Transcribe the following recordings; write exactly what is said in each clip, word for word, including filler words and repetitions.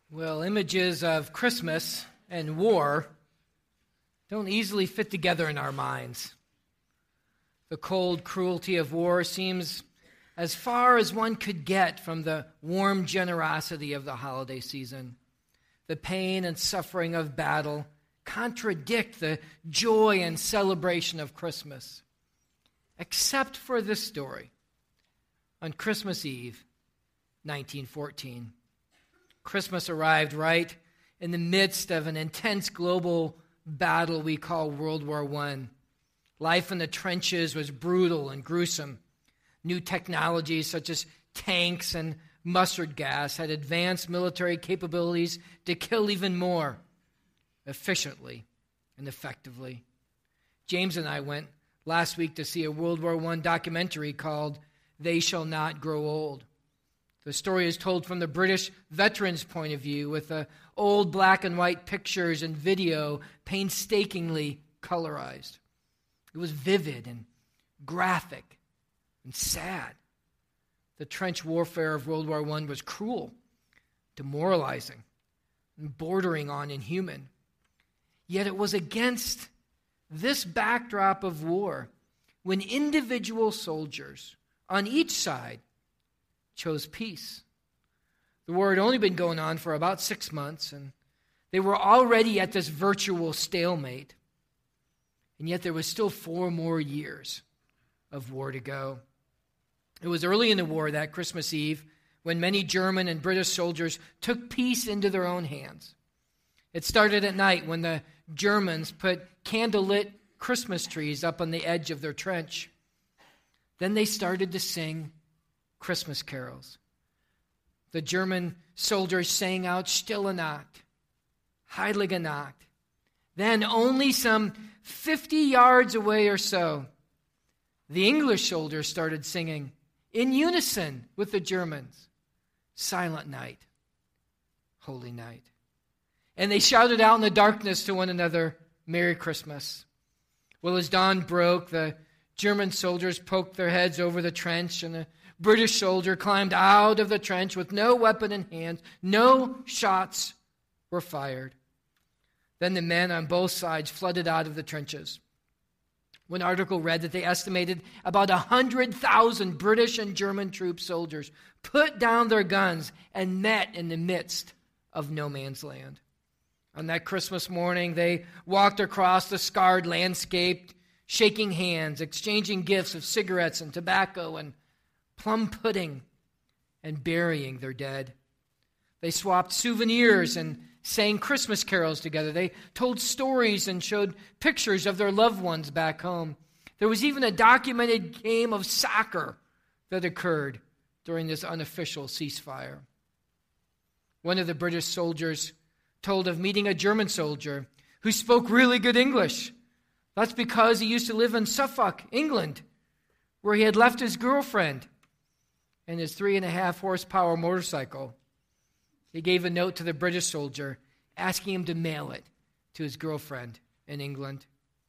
Well, images of Christmas and war don't easily fit together in our minds. The cold cruelty of war seems as far as one could get from the warm generosity of the holiday season. The pain and suffering of battle contradict the joy and celebration of Christmas, except for this story. On Christmas Eve, nineteen fourteen, Christmas arrived right in the midst of an intense global battle we call World War One. Life in the trenches was brutal and gruesome. New technologies such as tanks and mustard gas had advanced military capabilities to kill even more efficiently and effectively. James and I went last week to see a World War One documentary called They Shall Not Grow Old. The story is told from the British veterans' point of view, with the old black and white pictures and video painstakingly colorized. It was vivid and graphic and sad. The trench warfare of World War One was cruel, demoralizing, and bordering on inhuman. Yet it was against this backdrop of war when individual soldiers on each side chose peace. The war had only been going on for about six months, and they were already at this virtual stalemate. And yet there was still four more years of war to go. It was early in the war, that Christmas Eve, when many German and British soldiers took peace into their own hands. It started at night when the Germans put candlelit Christmas trees up on the edge of their trench. Then they started to sing Christmas carols. The German soldiers sang out Stille Nacht, Heilige Nacht. Then, only some fifty yards away or so, the English soldiers started singing in unison with the Germans, Silent Night, Holy Night. And they shouted out in the darkness to one another, Merry Christmas. Well, as dawn broke, the German soldiers poked their heads over the trench, and the British soldier climbed out of the trench with no weapon in hand. No shots were fired. Then the men on both sides flooded out of the trenches. One article read that they estimated about one hundred thousand British and German troop soldiers put down their guns and met in the midst of no man's land. On that Christmas morning, they walked across the scarred landscape, shaking hands, exchanging gifts of cigarettes and tobacco and plum pudding, and burying their dead. They swapped souvenirs and sang Christmas carols together. They told stories and showed pictures of their loved ones back home. There was even a documented game of soccer that occurred during this unofficial ceasefire. One of the British soldiers told of meeting a German soldier who spoke really good English. That's because he used to live in Suffolk, England, where he had left his girlfriend and his three and a half horsepower motorcycle. He gave a note to the British soldier asking him to mail it to his girlfriend in England.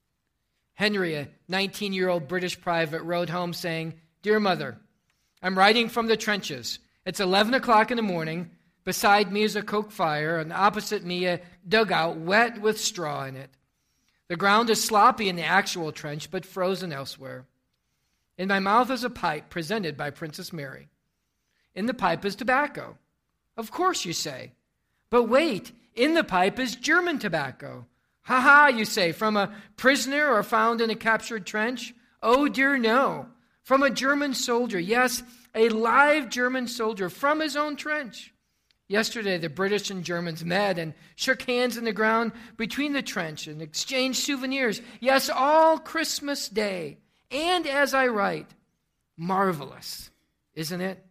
Henry, a nineteen-year-old British private, wrote home saying, Dear Mother, I'm writing from the trenches. It's eleven o'clock in the morning. Beside me is a coke fire, and opposite me a dugout wet with straw in it. The ground is sloppy in the actual trench, but frozen elsewhere. In my mouth is a pipe presented by Princess Mary. In the pipe is tobacco. Of course, you say. But wait, in the pipe is German tobacco. Ha ha, you say, from a prisoner or found in a captured trench? Oh dear, no. From a German soldier, yes, a live German soldier from his own trench. Yesterday, the British and Germans met and shook hands in the ground between the trench and exchanged souvenirs. Yes, all Christmas Day. And as I write, marvelous, isn't it?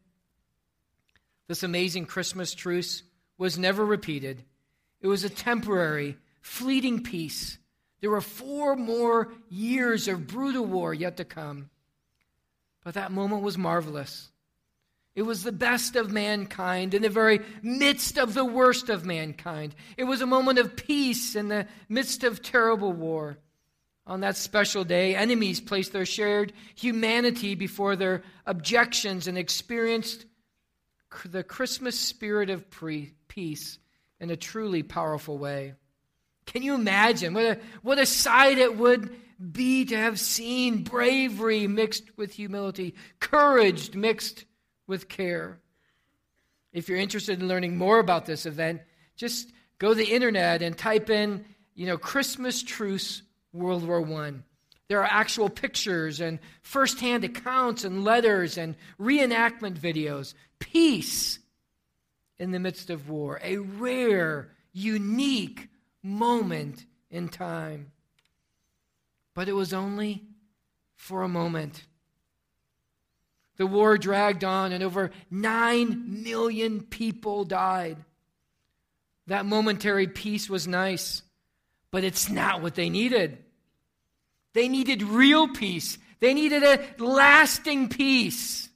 This amazing Christmas truce was never repeated. It was a temporary, fleeting peace. There were four more years of brutal war yet to come. But that moment was marvelous. It was the best of mankind in the very midst of the worst of mankind. It was a moment of peace in the midst of terrible war. On that special day, enemies placed their shared humanity before their objections and experienced the Christmas spirit of pre- peace in a truly powerful way. Can you imagine what a, what a sight it would be to have seen bravery mixed with humility, courage mixed with care? If you're interested in learning more about this event, just go to the internet and type in, you know, Christmas Truce World War One. There are actual pictures and firsthand accounts and letters and reenactment videos. Peace in the midst of war, a rare, unique moment in time. But it was only for a moment. The war dragged on and over nine million people died. That momentary peace was nice, but it's not what they needed. They needed real peace. They needed a lasting peace.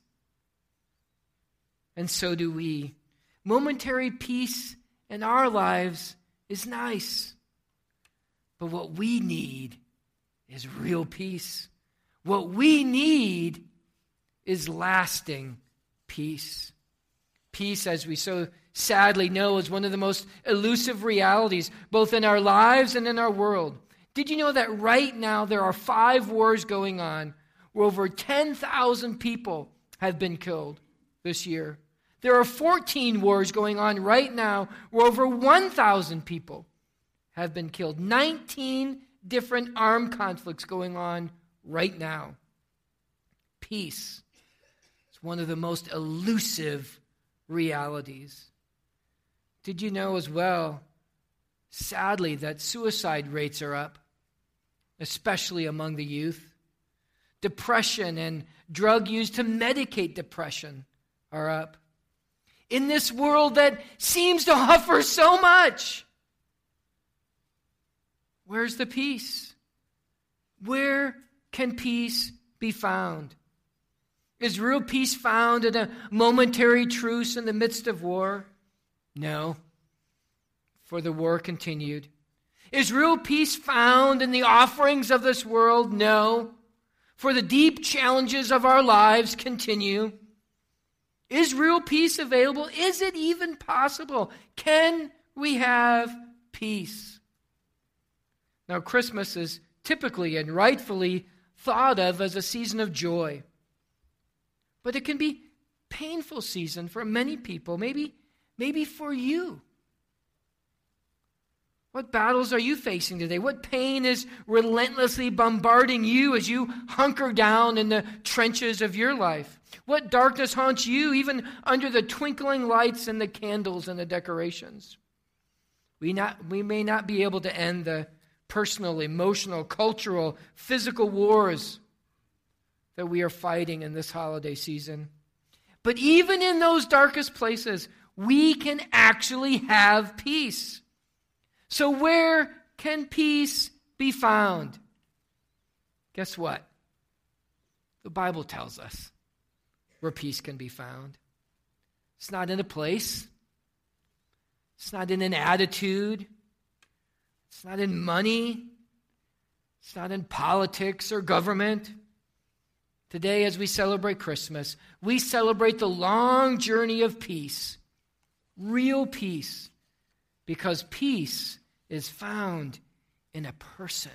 And so do we. Momentary peace in our lives is nice. But what we need is real peace. What we need is lasting peace. Peace, as we so sadly know, is one of the most elusive realities, both in our lives and in our world. Did you know that right now there are five wars going on where over ten thousand people have been killed this year? There are fourteen wars going on right now where over one thousand people have been killed. nineteen different armed conflicts going on right now. Peace is one of the most elusive realities. Did you know as well, sadly, that suicide rates are up, especially among the youth? Depression and drug use to medicate depression are up. In this world that seems to offer so much, where's the peace? Where can peace be found? Is real peace found in a momentary truce in the midst of war? No, for the war continued. Is real peace found in the offerings of this world? No, for the deep challenges of our lives continue. Is real peace available? Is it even possible? Can we have peace? Now, Christmas is typically and rightfully thought of as a season of joy. But it can be a painful season for many people, maybe, maybe for you. What battles are you facing today? What pain is relentlessly bombarding you as you hunker down in the trenches of your life? What darkness haunts you even under the twinkling lights and the candles and the decorations? We, not, we may not be able to end the personal, emotional, cultural, physical wars that we are fighting in this holiday season. But even in those darkest places, we can actually have peace. So where can peace be found? Guess what? The Bible tells us where peace can be found. It's not in a place. It's not in an attitude. It's not in money. It's not in politics or government. Today, as we celebrate Christmas, we celebrate the long journey of peace, real peace, because peace is found in a person.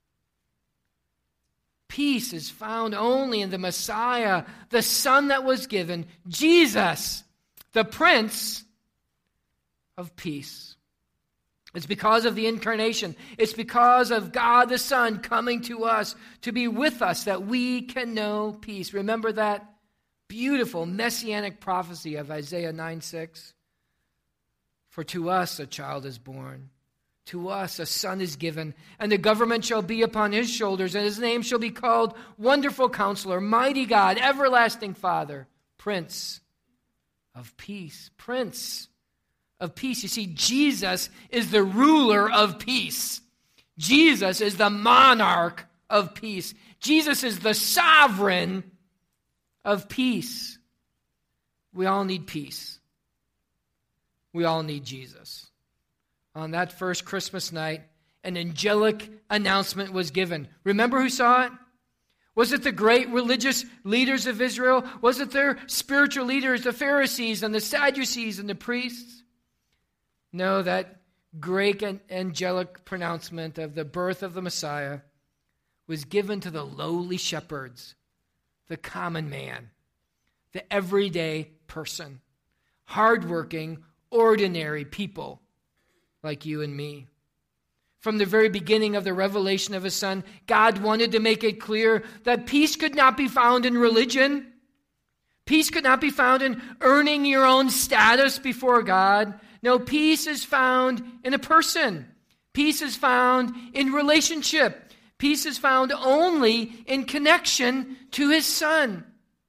Peace is found only in the Messiah, the Son that was given, Jesus, the Prince of Peace. It's because of the incarnation. It's because of God the Son coming to us to be with us that we can know peace. Remember that beautiful messianic prophecy of Isaiah nine six? For to us a child is born, to us a son is given, and the government shall be upon his shoulders, and his name shall be called Wonderful Counselor, Mighty God, Everlasting Father, Prince of Peace. Prince of Peace. You see, Jesus is the ruler of peace. Jesus is the monarch of peace. Jesus is the sovereign of peace. We all need peace. We all need Jesus. On that first Christmas night, an angelic announcement was given. Remember who saw it? Was it the great religious leaders of Israel? Was it their spiritual leaders, the Pharisees and the Sadducees and the priests? No, that great angelic pronouncement of the birth of the Messiah was given to the lowly shepherds, the common man, the everyday person, hardworking, ordinary people like you and me. From the very beginning of the revelation of his Son, God wanted to make it clear that peace could not be found in religion. Peace could not be found in earning your own status before God. No, peace is found in a person. Peace is found in relationship. Peace is found only in connection to his Son.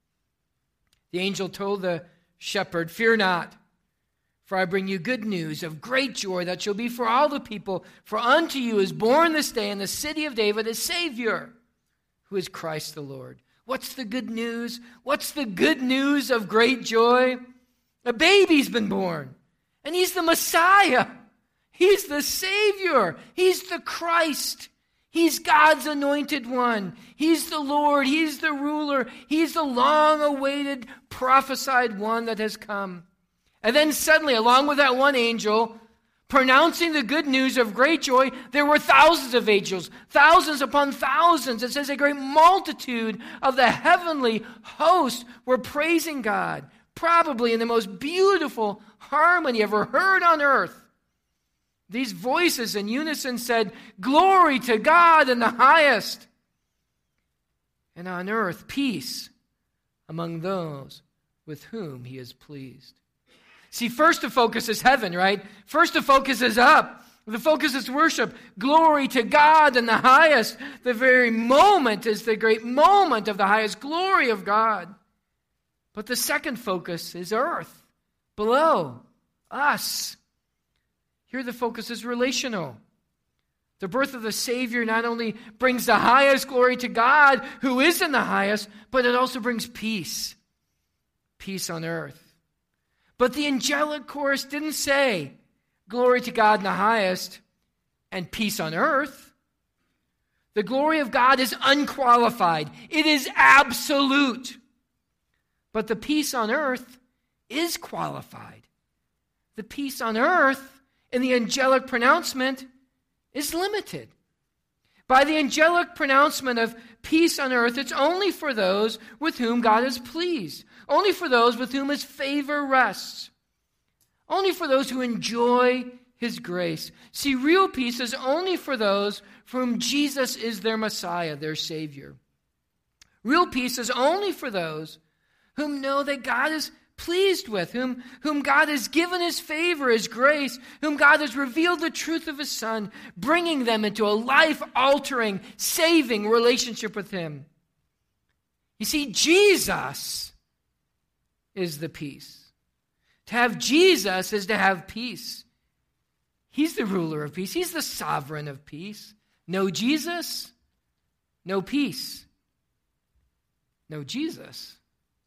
The angel told the shepherd, "Fear not, for I bring you good news of great joy that shall be for all the people. For unto you is born this day in the city of David a Savior, who is Christ the Lord." What's the good news? What's the good news of great joy? A baby's been born, and he's the Messiah. He's the Savior. He's the Christ. He's God's anointed one. He's the Lord. He's the ruler. He's the long-awaited, prophesied one that has come. And then suddenly, along with that one angel, pronouncing the good news of great joy, there were thousands of angels, thousands upon thousands. It says a great multitude of the heavenly host were praising God, probably in the most beautiful harmony ever heard on earth. These voices in unison said, "Glory to God in the highest, and on earth peace among those with whom he is pleased." See, first the focus is heaven, right? First the focus is up. The focus is worship. Glory to God in the highest. The very moment is the great moment of the highest glory of God. But the second focus is earth, below, us. Here the focus is relational. The birth of the Savior not only brings the highest glory to God, who is in the highest, but it also brings peace. Peace on earth. But the angelic chorus didn't say, "Glory to God in the highest and peace on earth." The glory of God is unqualified. It is absolute. But the peace on earth is qualified. The peace on earth in the angelic pronouncement is limited. By the angelic pronouncement of peace on earth, it's only for those with whom God is pleased. Only for those with whom his favor rests. Only for those who enjoy his grace. See, real peace is only for those for whom Jesus is their Messiah, their Savior. Real peace is only for those whom know that God is pleased with, whom, whom God has given his favor, his grace, whom God has revealed the truth of his Son, bringing them into a life-altering, saving relationship with him. You see, Jesus is the peace. To have Jesus is to have peace. He's the ruler of peace. He's the sovereign of peace. No Jesus, no peace. No Jesus,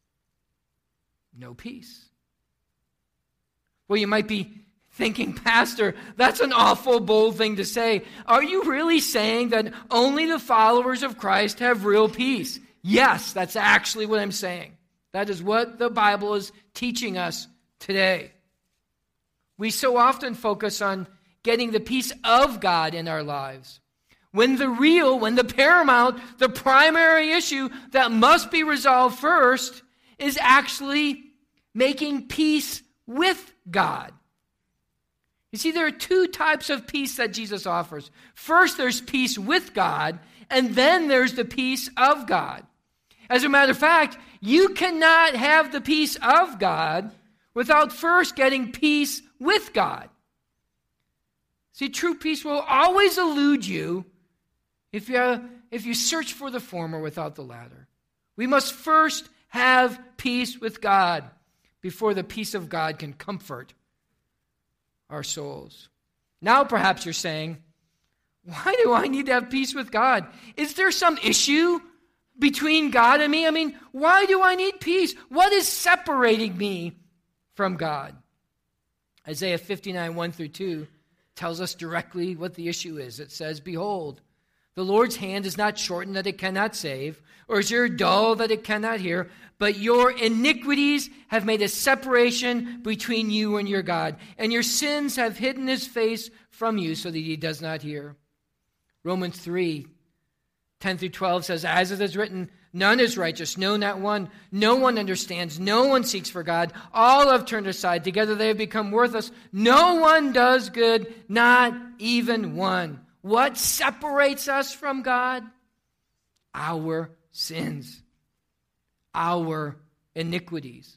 no peace. Well, you might be thinking, "Pastor, that's an awful bold thing to say. Are you really saying that only the followers of Christ have real peace?" Yes, that's actually what I'm saying. That is what the Bible is teaching us today. We so often focus on getting the peace of God in our lives, when the real, when the paramount, the primary issue that must be resolved first is actually making peace with God. You see, there are two types of peace that Jesus offers. First, there's peace with God, and then there's the peace of God. As a matter of fact, you cannot have the peace of God without first getting peace with God. See, true peace will always elude you if you, if you search for the former without the latter. We must first have peace with God before the peace of God can comfort our souls. Now perhaps you're saying, "Why do I need to have peace with God? Is there some issue between God and me? I mean, why do I need peace? What is separating me from God?" Isaiah fifty-nine, one through two tells us directly what the issue is. It says, "Behold, The Lord's hand is not shortened that it cannot save, or his ear dull that it cannot hear, but your iniquities have made a separation between you and your God, and your sins have hidden his face from you so that he does not hear. Romans three, ten through twelve says, as it is written, none is righteous, no, not one. No one understands, no one seeks for God. All have turned aside, together they have become worthless. No one does good, not even one. What separates us from God? Our sins, our iniquities.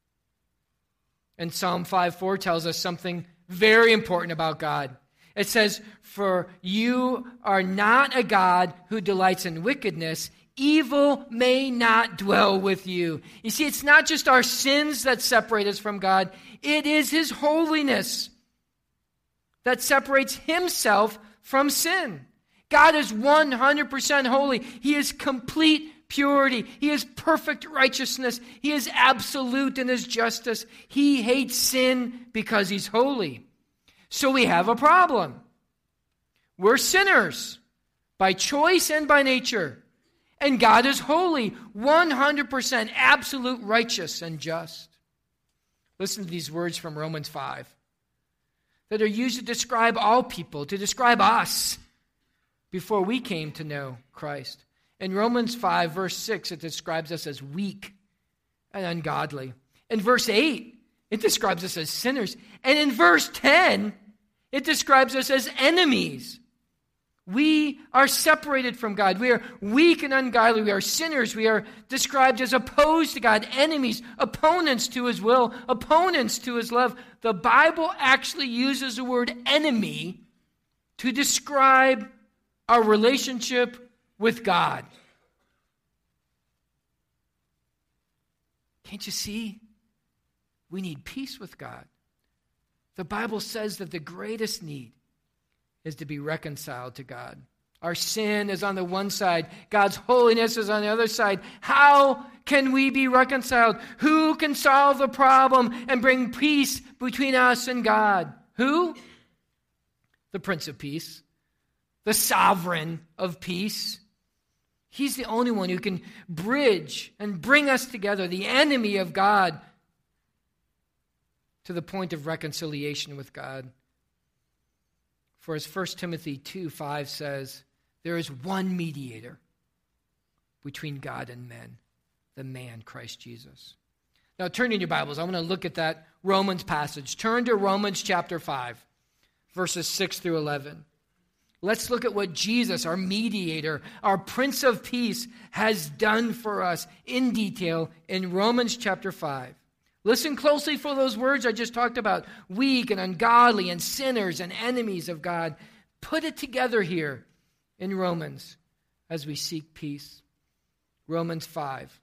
And Psalm five four tells us something very important about God. It says, for you are not a God who delights in wickedness. Evil may not dwell with you. You see, it's not just our sins that separate us from God. It is his holiness that separates himself from sin. God is one hundred percent holy. He is complete purity. He is perfect righteousness. He is absolute in his justice. He hates sin because he's holy. So we have a problem. We're sinners by choice and by nature. And God is holy, one hundred percent absolute righteous and just. Listen to these words from Romans five that are used to describe all people, to describe us before we came to know Christ. In Romans five, verse six, it describes us as weak and ungodly. In verse eight, it describes us as sinners. And in verse ten, it describes us as enemies. We are separated from God. We are weak and ungodly. We are sinners. We are described as opposed to God, enemies, opponents to his will, opponents to his love. The Bible actually uses the word enemy to describe our relationship with God. Can't you see? We need peace with God. The Bible says that the greatest need is to be reconciled to God. Our sin is on the one side. God's holiness is on the other side. How can we be reconciled? Who can solve the problem and bring peace between us and God? Who? The Prince of Peace. The sovereign of peace. He's the only one who can bridge and bring us together, the enemy of God, to the point of reconciliation with God. For as First Timothy two five says, there is one mediator between God and men, the man Christ Jesus. Now turn in your Bibles. I want to look at that Romans passage. Turn to Romans chapter five, verses six through eleven. Let's look at what Jesus, our mediator, our Prince of Peace, has done for us in detail in Romans chapter five. Listen closely for those words I just talked about. Weak and ungodly and sinners and enemies of God. Put it together here in Romans as we seek peace. Romans five,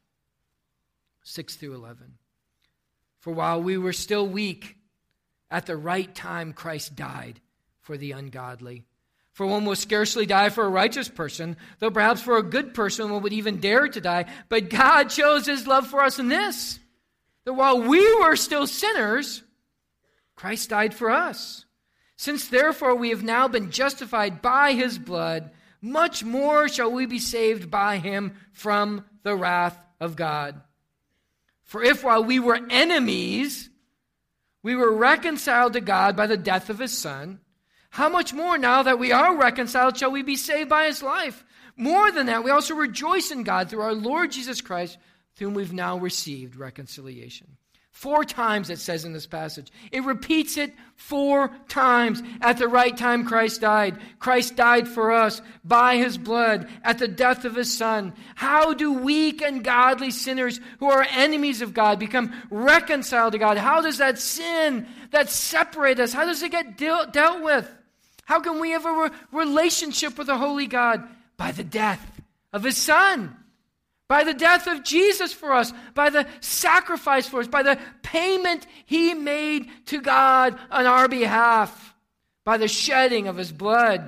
six through eleven. For while we were still weak, at the right time Christ died for the ungodly. For one will scarcely die for a righteous person, though perhaps for a good person one would even dare to die. But God shows his love for us in this, that while we were still sinners, Christ died for us. Since therefore we have now been justified by his blood, much more shall we be saved by him from the wrath of God. For if while we were enemies, we were reconciled to God by the death of his Son, how much more now that we are reconciled shall we be saved by his life? More than that, we also rejoice in God through our Lord Jesus Christ, through whom we've now received reconciliation. Four times it says in this passage. It repeats it four times. At the right time Christ died. Christ died for us by his blood at the death of his Son. How do weak and godly sinners who are enemies of God become reconciled to God? How does that sin that separates us, how does it get deal, dealt with? How can we have a re- relationship with a holy God? By the death of his Son. By the death of Jesus for us, by the sacrifice for us, by the payment he made to God on our behalf, by the shedding of his blood,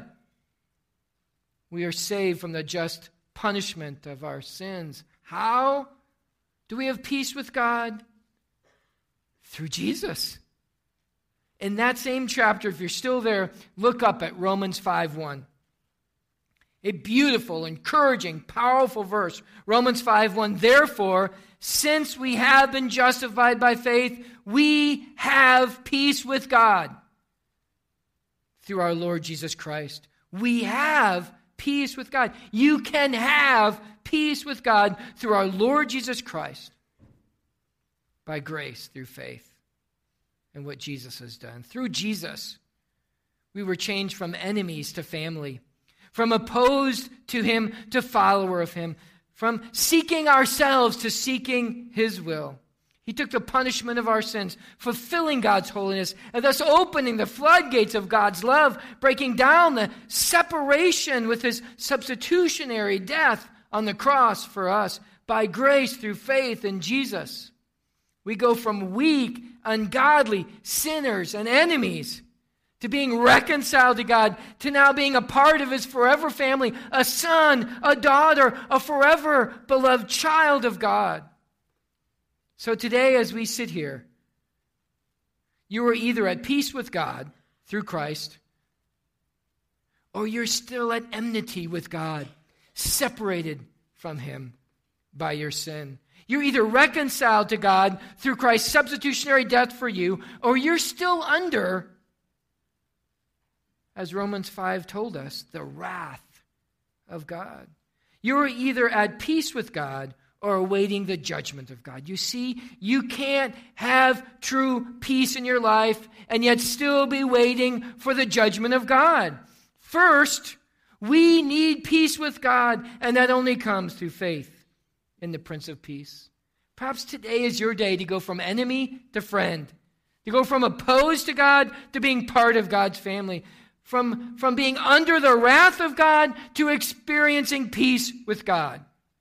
we are saved from the just punishment of our sins. How do we have peace with God? Through Jesus. In that same chapter, if you're still there, look up at Romans five one. A beautiful, encouraging, powerful verse. Romans five one, therefore, since we have been justified by faith, we have peace with God through our Lord Jesus Christ. We have peace with God. You can have peace with God through our Lord Jesus Christ by grace through faith in what Jesus has done. Through Jesus, we were changed from enemies to family, from opposed to him to follower of him, from seeking ourselves to seeking his will. He took the punishment of our sins, fulfilling God's holiness, and thus opening the floodgates of God's love, breaking down the separation with his substitutionary death on the cross for us. By grace through faith in Jesus, we go from weak, ungodly sinners and enemies to being reconciled to God, to now being a part of his forever family, a son, a daughter, a forever beloved child of God. So today, as we sit here, you are either at peace with God through Christ, or you're still at enmity with God, separated from him by your sin. You're either reconciled to God through Christ's substitutionary death for you, or you're still under, as Romans five told us, the wrath of God. You're either at peace with God or awaiting the judgment of God. You see, you can't have true peace in your life and yet still be waiting for the judgment of God. First, we need peace with God, and that only comes through faith in the Prince of Peace. Perhaps today is your day to go from enemy to friend, to go from opposed to God to being part of God's family. From, from being under the wrath of God to experiencing peace with God.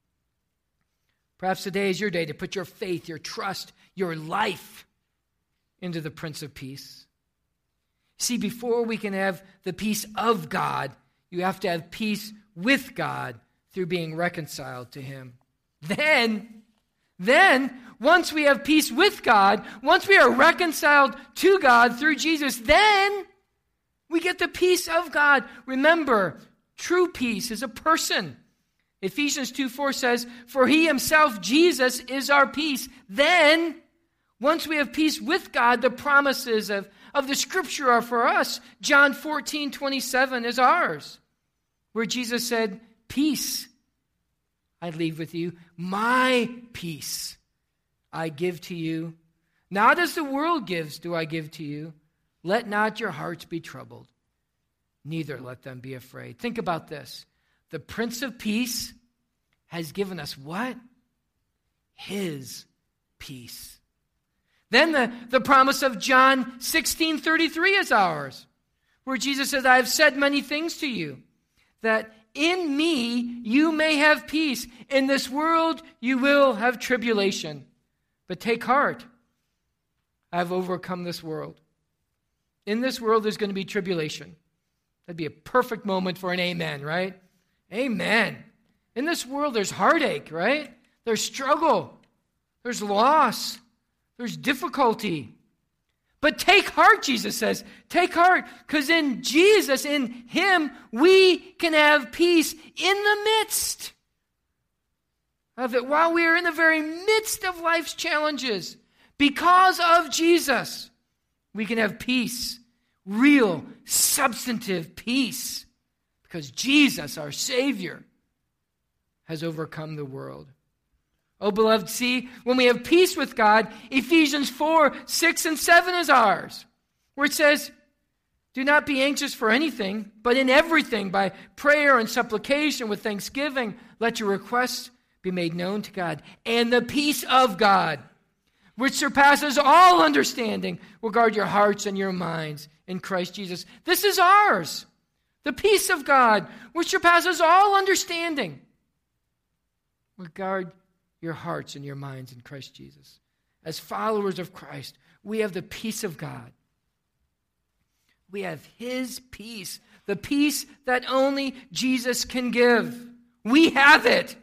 Perhaps today is your day to put your faith, your trust, your life into the Prince of Peace. See, before we can have the peace of God, you have to have peace with God through being reconciled to him. Then, then, once we have peace with God, once we are reconciled to God through Jesus, then we get the peace of God. Remember, true peace is a person. Ephesians two four says, for he himself, Jesus, is our peace. Then, once we have peace with God, the promises of, of the Scripture are for us. John fourteen twenty-seven is ours, where Jesus said, peace I leave with you. My peace I give to you. Not as the world gives do I give to you. Let not your hearts be troubled, neither let them be afraid. Think about this. The Prince of Peace has given us what? His peace. Then the, the promise of John sixteen thirty-three is ours, where Jesus says, I have said many things to you, that in me you may have peace. In this world you will have tribulation. But take heart, I have overcome this world. In this world, there's going to be tribulation. That'd be a perfect moment for an amen, right? Amen. In this world, there's heartache, right? There's struggle. There's loss. There's difficulty. But take heart, Jesus says. Take heart, because in Jesus, in him, we can have peace in the midst of it. While we are in the very midst of life's challenges, because of Jesus, we can have peace, real, substantive peace, because Jesus, our Savior, has overcome the world. Oh, beloved, see, when we have peace with God, Ephesians four, six, and seven is ours, where it says, do not be anxious for anything, but in everything, by prayer and supplication with thanksgiving, let your requests be made known to God. And the peace of God, which surpasses all understanding, will guard your hearts and your minds in Christ Jesus. This is ours. The peace of God, which surpasses all understanding, will guard your hearts and your minds in Christ Jesus. As followers of Christ, we have the peace of God. We have his peace, the peace that only Jesus can give. We have it.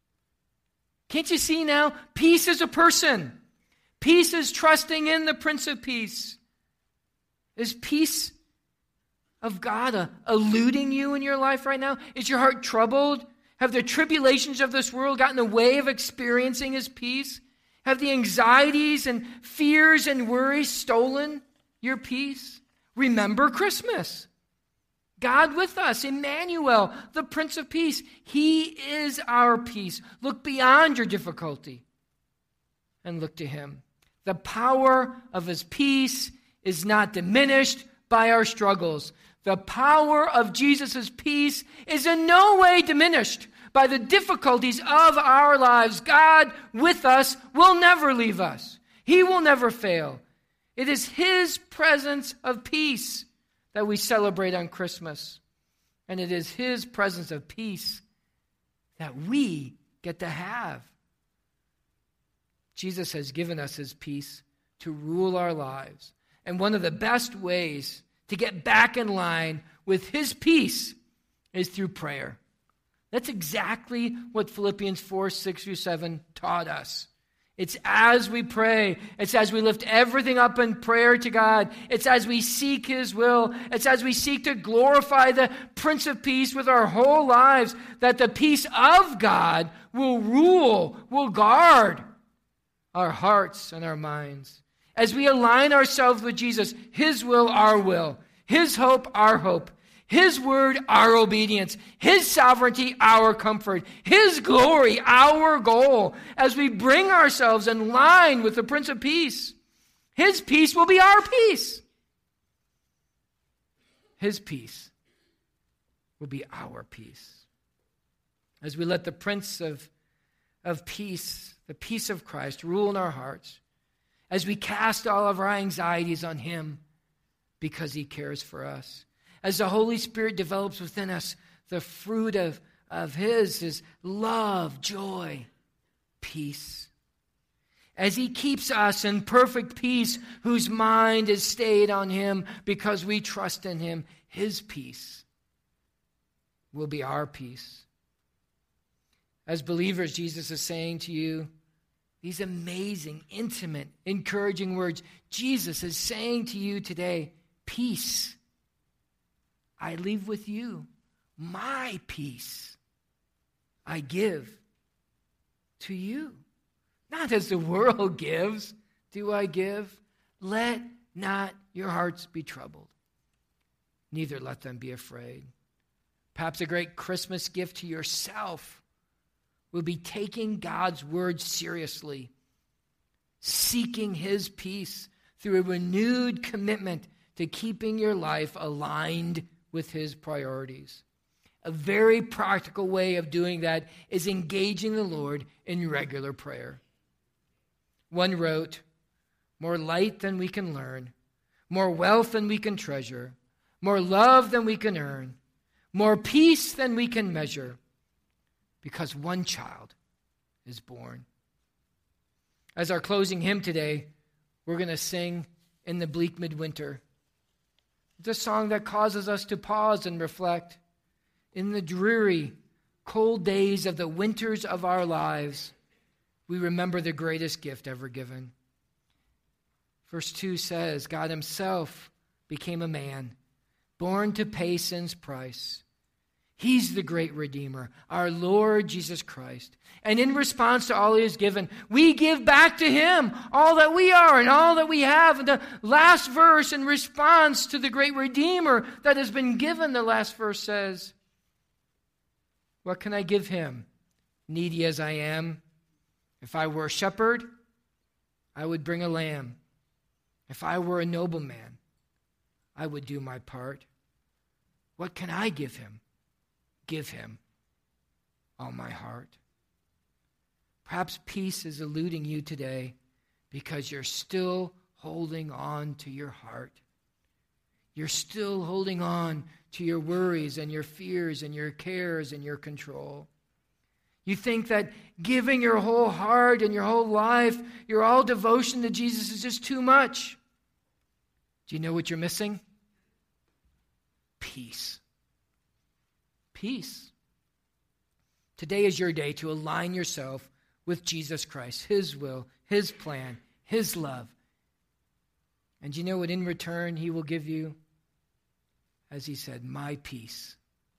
Can't you see now? Peace is a person. Peace is trusting in the Prince of Peace. Is peace of God uh, eluding you in your life right now? Is your heart troubled? Have the tribulations of this world gotten in the way of experiencing his peace? Have the anxieties and fears and worries stolen your peace? Remember Christmas. God with us, Emmanuel, the Prince of Peace. He is our peace. Look beyond your difficulty and look to him. The power of his peace is not diminished by our struggles. The power of Jesus' peace is in no way diminished by the difficulties of our lives. God with us will never leave us. He will never fail. It is his presence of peace that we celebrate on Christmas. And it is his presence of peace that we get to have. Jesus has given us his peace to rule our lives. And one of the best ways to get back in line with his peace is through prayer. That's exactly what Philippians four, six through seven taught us. It's as we pray. It's as we lift everything up in prayer to God. It's as we seek his will. It's as we seek to glorify the Prince of Peace with our whole lives that the peace of God will rule, will guard our hearts and our minds. As we align ourselves with Jesus, his will, our will, his hope, our hope, his word, our obedience, his sovereignty, our comfort, his glory, our goal. As we bring ourselves in line with the Prince of Peace, his peace will be our peace. His peace will be our peace. As we let the Prince of, of Peace, the peace of Christ, rule in our hearts, as we cast all of our anxieties on him because he cares for us. As the Holy Spirit develops within us the fruit of, of his, his love, joy, peace. As he keeps us in perfect peace, whose mind is stayed on him because we trust in him, his peace will be our peace. As believers, Jesus is saying to you these amazing, intimate, encouraging words. Jesus is saying to you today, peace I leave with you. My peace I give to you. Not as the world gives, do I give. Let not your hearts be troubled. Neither let them be afraid. Perhaps a great Christmas gift to yourself will be taking God's word seriously, seeking his peace through a renewed commitment to keeping your life aligned with his priorities. A very practical way of doing that is engaging the Lord in regular prayer. One wrote, more light than we can learn, more wealth than we can treasure, more love than we can earn, more peace than we can measure, because one child is born. As our closing hymn today, we're going to sing In the Bleak Midwinter. It's a song that causes us to pause and reflect. In the dreary, cold days of the winters of our lives, we remember the greatest gift ever given. Verse two says, God himself became a man, born to pay sin's price. He's the great Redeemer, our Lord Jesus Christ. And in response to all he has given, we give back to him all that we are and all that we have. And the last verse, in response to the great Redeemer that has been given, the last verse says, what can I give him, needy as I am? If I were a shepherd, I would bring a lamb. If I were a nobleman, I would do my part. What can I give him? Give him all my heart. Perhaps peace is eluding you today because you're still holding on to your heart. You're still holding on to your worries and your fears and your cares and your control. You think that giving your whole heart and your whole life, your all devotion to Jesus is just too much. Do you know what you're missing? Peace. Peace. Today is your day to align yourself with Jesus Christ, his will, his plan, his love. And you know what in return he will give you? as he said, my peace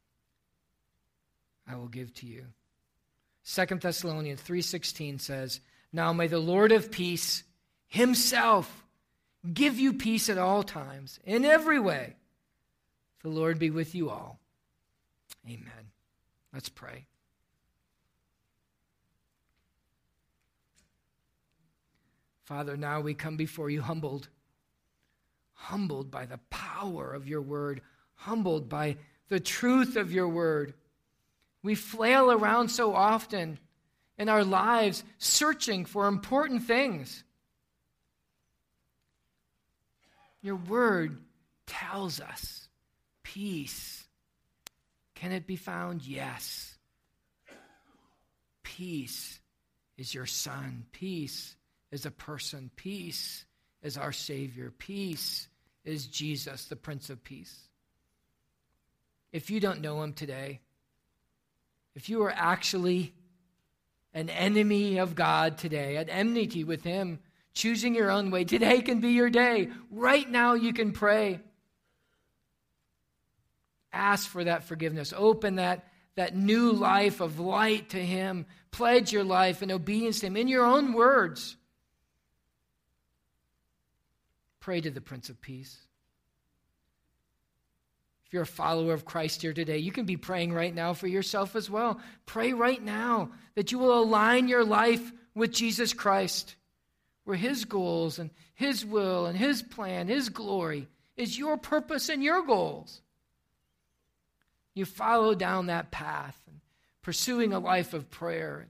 I will give to you. Second Thessalonians three sixteen says, now may the Lord of peace himself give you peace at all times, in every way. The Lord be with you all. Amen. Let's pray. Father, now we come before you humbled, humbled by the power of your word, humbled by the truth of your word. We flail around so often in our lives searching for important things. Your word tells us peace. Can it be found? Yes. Peace is your Son. Peace is a person. Peace is our Savior. Peace is Jesus, the Prince of Peace. If you don't know him today, if you are actually an enemy of God today, at enmity with him, choosing your own way, today can be your day. Right now you can pray. Ask for that forgiveness. Open that, that new life of light to him. Pledge your life in obedience to him in your own words. Pray to the Prince of Peace. If you're a follower of Christ here today, you can be praying right now for yourself as well. Pray right now that you will align your life with Jesus Christ, where his goals and his will and his plan, his glory is your purpose and your goals. You follow down that path, and pursuing a life of prayer.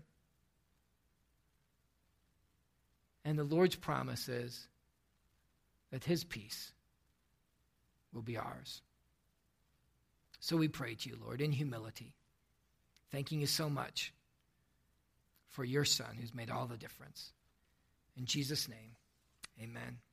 And the Lord's promise is that his peace will be ours. So we pray to you, Lord, in humility, thanking you so much for your Son who's made all the difference. In Jesus' name, amen.